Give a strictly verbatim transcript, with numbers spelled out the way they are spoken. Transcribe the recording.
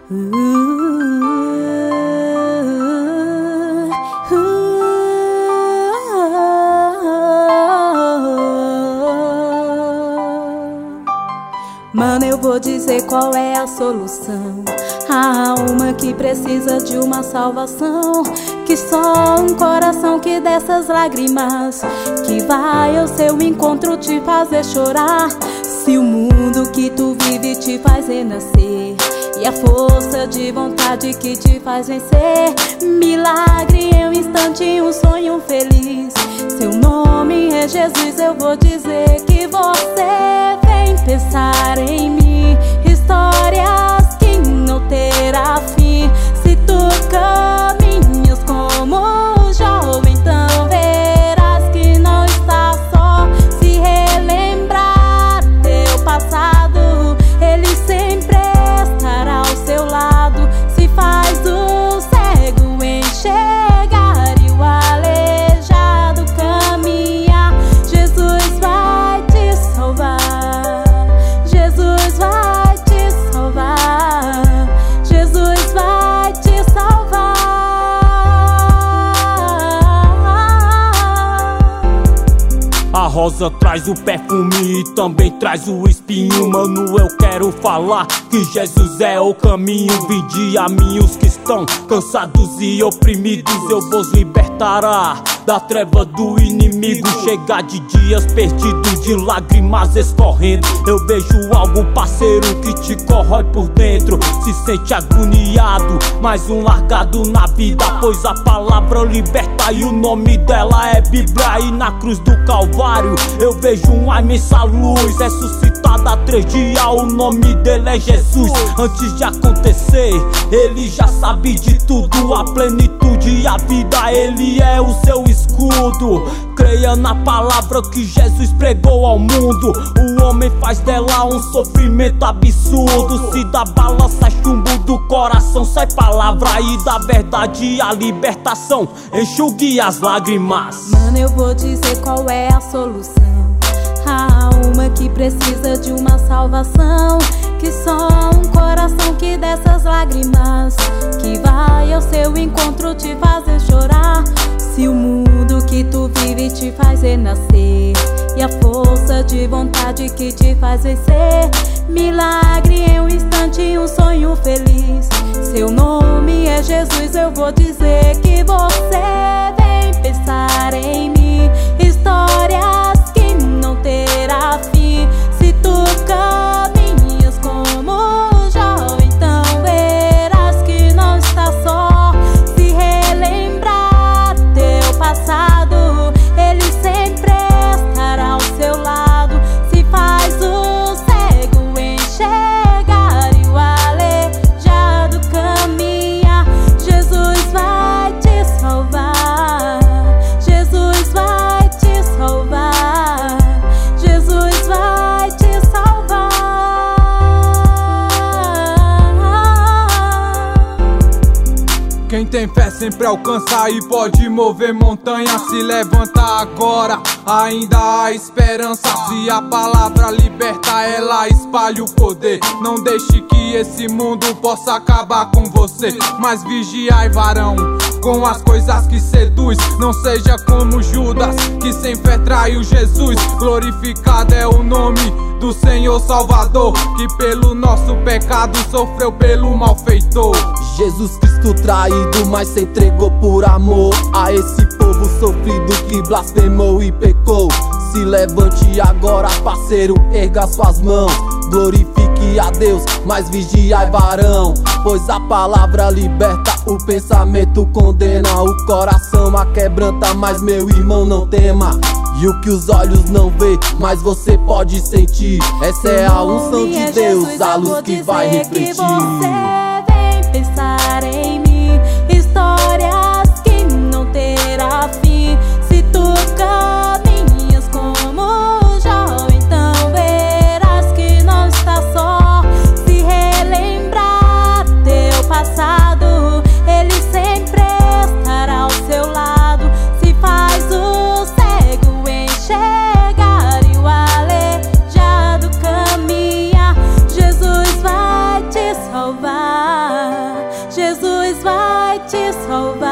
Uh, uh, Mano, eu vou dizer qual é a solução. A alma que precisa de uma salvação, que só um coração que dessas lágrimas, que vai ao seu encontro te fazer chorar. Se o mundo que tu vive te faz renascer, e a força de vontade que te faz vencer, milagre em um instante, um sonho feliz. Seu nome é Jesus, eu vou dizer que você vem pensar em mim. Histórias que não terá fim. Se tu caminhas como um jovem, então verás que não está só. Se relembrar teu passado, Ele sempre estará ao seu lado. Se faz o cego enxergar e o aleijado caminhar, Jesus vai te salvar. Jesus vai te salvar. Jesus vai te salvar. A rosa traz o perfume e também traz o espinho. Mano, eu quero falar que Jesus é o caminho. Vinde a mim os que estão cansados e oprimidos, eu vos libertará da treva do inimigo. Chegar de dias perdidos, de lágrimas escorrendo, eu vejo algo, parceiro, que te corrói por dentro. Se sente agoniado, mais um largado na vida, pois a palavra liberta e o nome dela é Bíblia. E na cruz do Calvário eu vejo uma imensa luz, ressuscitada há três dias, o nome dele é Jesus. Antes de acontecer, ele já sabe de tudo, a plenitude e a vida, ele é o seu escudo. Creia na palavra que Jesus pregou ao mundo. O homem faz dela um sofrimento absurdo. Se da bala sai chumbo, do coração sai palavra, e da verdade a libertação enxugue as lágrimas. Mano, eu vou dizer qual é a solução. A alma que precisa de uma salvação, que só um coração que dessas lágrimas, que vai ao seu encontro te fazer chorar. Se o mundo que tu vive te faz renascer, e a força de vontade que te faz vencer, milagre em um instante, um sonho feliz. Seu nome é Jesus, eu vou dizer que você vem pensar em mim. Histórias que não terá fim. Se tu caminhas como um jovem, então verás que não está só. Se relembrar teu passado, Ele sempre estará ao seu lado. Se faz o cego enxergar e o aleijado caminhar, Jesus vai te salvar. Jesus vai te salvar. Jesus vai te salvar. Quem tem fé sempre alcança e pode mover montanha. Se levanta agora, ainda há esperança. Se a palavra liberta, ela espalha o poder. Não deixe que esse mundo possa acabar com você, mas vigiai, varão, com as coisas que seduz. Não seja como Judas, que sem fé traiu Jesus. Glorificado é o nome do Senhor Salvador, que pelo nosso pecado sofreu pelo malfeitor. Jesus Cristo traído, mas se entregou por amor a esse povo sofrido que blasfemou e pecou. Se levante agora, parceiro, erga suas mãos. Glorifique a Deus, mas vigiai, varão, pois a palavra liberta, o pensamento condena, o coração aquebranta. Mas meu irmão, não tema. E o que os olhos não vê, mas você pode sentir, essa é a unção de Deus, a luz que vai refletir. Que você vem pensar em mim. Histórias que não terá fim. Se tu caminhas como um jovem, então verás que não está só. Se relembrar teu passado, Ele sempre estará ao seu lado. Se faz o cego enxergar e o aleijado caminhar, Jesus vai te salvar. vai te salvar.